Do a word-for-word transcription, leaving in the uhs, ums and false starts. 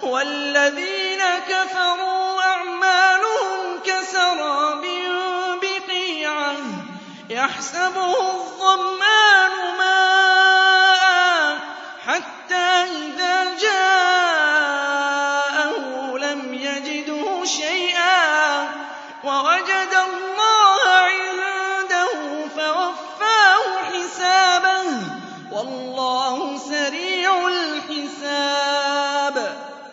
وَالَّذِينَ كَفَرُوا أَعْمَالُهُمْ كَسَرَابٍ بِقِيعَةٍ يَحْسَبُهُ الظَّمْآنُ مَاءً حَتَّىٰ إِذَا جَاءَهُ لَمْ يَجِدْهُ شَيْئًا وَوَجَدَ اللَّهَ عِندَهُ فَوَفَّاهُ حِسَابَهُ ۗ وَاللَّهُ